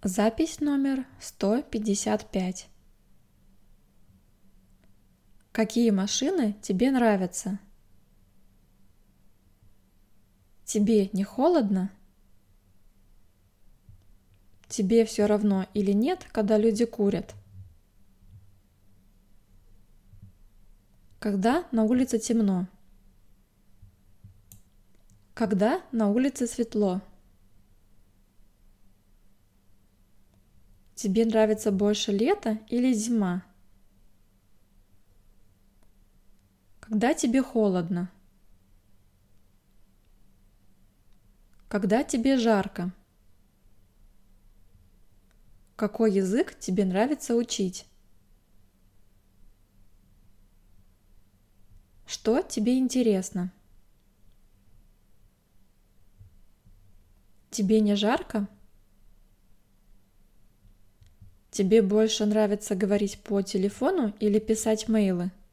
Запись номер 155. Какие машины тебе нравятся? Тебе не холодно? Тебе все равно или нет, когда люди курят? Когда на улице темно? Когда на улице светло? Тебе нравится больше лето или зима? Когда тебе холодно? Когда тебе жарко? Какой язык тебе нравится учить? Что тебе интересно? Тебе не жарко? Тебе больше нравится говорить по телефону или писать мейлы?